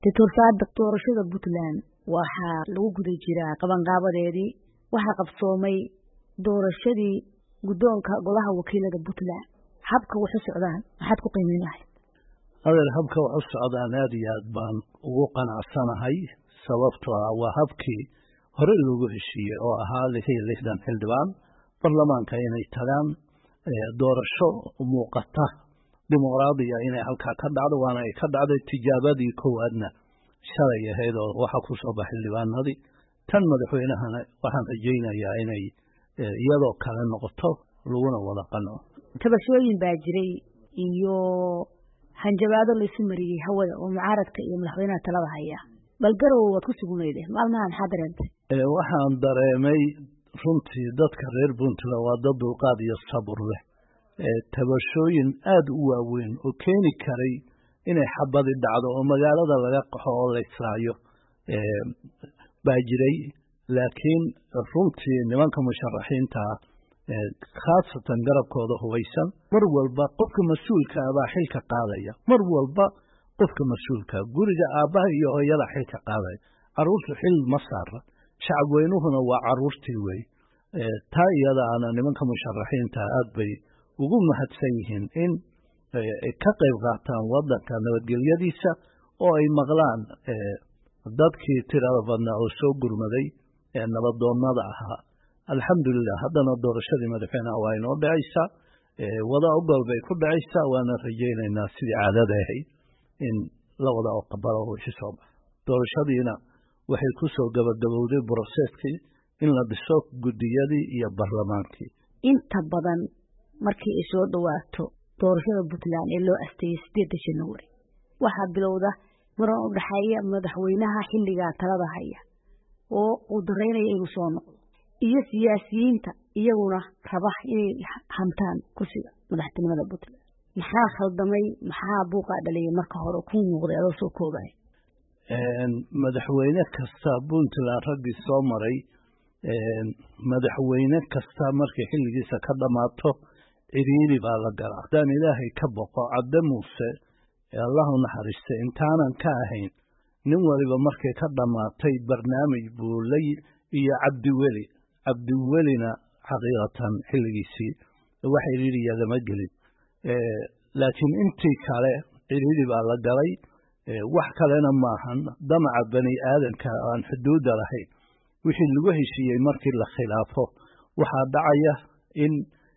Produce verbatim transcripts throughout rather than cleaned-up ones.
Doctor Saad doorashada Puntland waxa lagu guday jiraa qabanqaabadeedii waxa qabsoomay doorashadii gudoonka golaha wakiilada Puntland habka wax u socdaan maxaad ku qiimeeyay هذا الهبك وعصد نادي بان وقنا سنهاي سببتها وهبكي هري لوغو هشيه oo ahaa lixdan xildhibaan baarlamaanka inay tagaan doorasho muuqata dimuqraadiya inay halka ka dhacdo waana ay ka dhacday tijaabadii koowaadna shalay ahayd oo waxa ku soo baxay xildhibaanadii tan madaxweynahana waxaan rajaynayaa inay iyadoo kale noqoto laguna wada qano tabashooyin baa jiray iyo hanjabaado la isu mariyay hawada oo mucaaradka iyo madaxweynaha talada haya bal garow waad ku sugnayday maalmahan xadareentay ee waxaan dareemay runtii dadka reer Puntland waa dad dulqaad iyo sabir leh ee tabashooyin aad u waaweyn oo keeni karay inay xabadi dhacdo oo magaalada laga qaxo oo la israayo ee baa jiray laakiin runtii nimanka musharaxiinta khaasatan garabkooda hubaysan mar walba qofka mas'uulka ah baa xilka qaadaya mar walba qofka mas'uulka guriga aabaha iyo hooyada xilka qaadaya caruurtu xil ma saara shacab weynuhuna waa caruurtii wey taa iyada ana nimanka musharaxiinta aad bay ugu mahadsan yihiin in ka qayb qaataan wadanka nabadgelyadiisa oo ay maqlaan dadkii tirada badnaa oo soo gurmaday ee nabadoonnada ahaa alxamdulilah haddana doorashadii madaxweynaha waa inoo dhacaysaa wada ogol bay ku dhacaysaa waana rajaynaynaa sidii caadada ahayd in la wada aqbalo wixii soo baxa doorashadiina waxay ku soo gabagabowday processkii in la dhiso guddiyadii iyo baarlamaankii inta badan markii ay soo dhawaato doorashada Puntland ee loo asteeyay sideedda January waxaa bilowda muran u dhaxeeya madaxweynaha xilliga talada haya oo uu dareynaya inuu soo noqdo iyo siyaasiyiinta iyaguna raba inay hantaan kursiga madaxtinimada Puntland maxaa khaldamay maxaa buuqa dhalay marka hore ku muuqday oo soo koobay een madaxweyne kasta Puntland ragii soo maray een madaxweyne kasta markii xilligiisa ka dhamaato ciriiri baa la galaa dan ilaahay ka boqo Cabdi Muuse ee Allahu naxariistay intaanan ka ahayn nin waliba markii ka dhamaatay barnaamij buu lay iyo Cabdi Weli Cabdi Welina xaqiiqatan xilligiisii wax ciriiriya lama gelin ee laakiin intii kale ciriiri baa la galay wax kalena maahan damaca bani aadanka aan xuduud lahayn wixii lagu heshiiyay markii la khilaafo waxa dhacaya in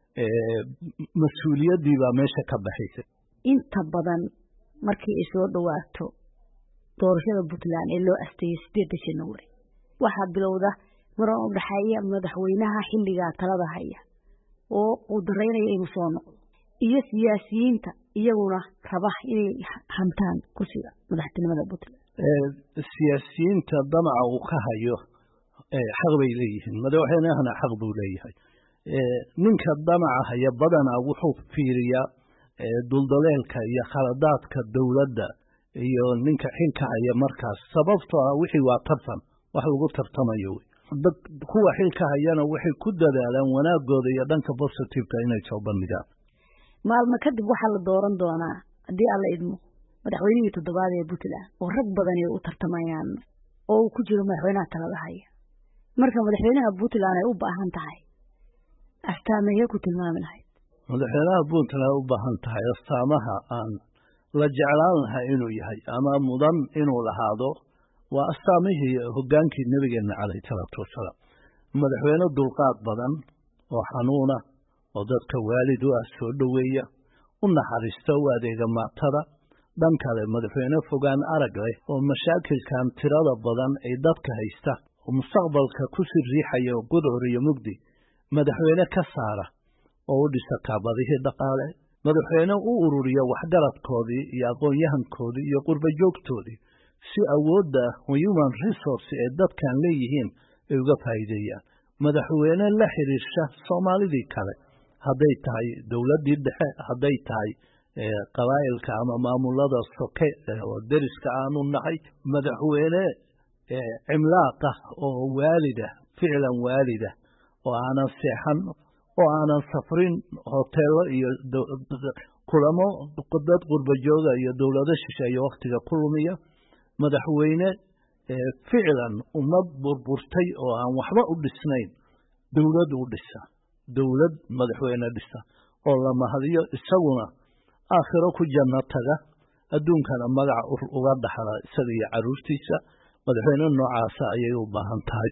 mas'uuliyadii baa meesha ka baxaysay inta badan markii ay soo dhawaato doorashada Puntland ee loo asteeyay sideedda January waxa bilowda muran u dhaxeeya madaxweynaha xilliga talada haya oo uu dareynaya inuu soo noqdo iyo siyaasiyiinta iyaguna raba inay hantaan kursiga madaxtinimada Puntland ee siyaasiyiinta damaca uu ka hayo ee xaq bay leeyihiin madaxweynahana xaq buu leeyahay ee ninka damaca haya badana wuxuu fiiriyaa ee duldaleelka iyo khaladaadka dawladda iyo ninka xilka haya markaas sababtoo ah wixii waa tartan wax lagu tartamayo dad kuwa xilka hayana waxay ku dadaalaan wanaagooda iyo dhanka positive-ka inay soo bandhigaan maalmo kadib waxa la dooran doonaa haddii alla idmo madaxweynihii toddobaad ee Puntland oo rag badan ay u tartamayaan oo uu ku jiro madaxweynaha talada haya marka madaxweynaha Puntland ay u baahan tahay astaamaha ku tilmaami lahayd madaxweynaha Puntland u baahan tahay astaamaha aan la jeclaan lahaa inuu yahay ama mudan inuu lahaado waa astaamihii hogaankii nabigeena calayhi salaatu wasalaam madaxweyne dulqaad badan oo xanuuna oo dadka waalid u ah soo dhaweeya u naxariista u adeega maatada dhan kale madaxweyne fogaan arag leh oo mashaakilkan tirada badan ay dadka haysta oo mustaqbalka ku sii riixaya oo gudcur iyo mugdi madaxweyne ka saara oo u dhisa kaabadihii dhaqaale madaxweyne u ururiya waxgaradkoodii iyo aqoon-yahankoodii iyo qurba joogtoodii si awoodda human resource ee dadkan leeyihiin ay uga faa'iideeyaan madaxweyne la xiriirsha Soomaalidii kale hadday tahay dawladdii dhexe hadday tahay qabaa'ilka ama maamulada soke oo deriska aanu nahay madaxweyne cimlaaqa oo waalida ficlan waalida oo aanan seexan oo aanan safrin hoteelo iyo kulamo dad qurba jooga iyo dawlado shisheeye waqtiga ku lumiya madaxweyne ficlan ummad burburtay oo aan waxba u dhisnayn dowlad u dhisa dowlad madaxweyne dhisa oo la mahadiyo isaguna aakhiro ku janno taga adduunkana magac uga dhaxla isaga iyo caruurtiisa madaxweyne noocaasa ayay u baahan tahay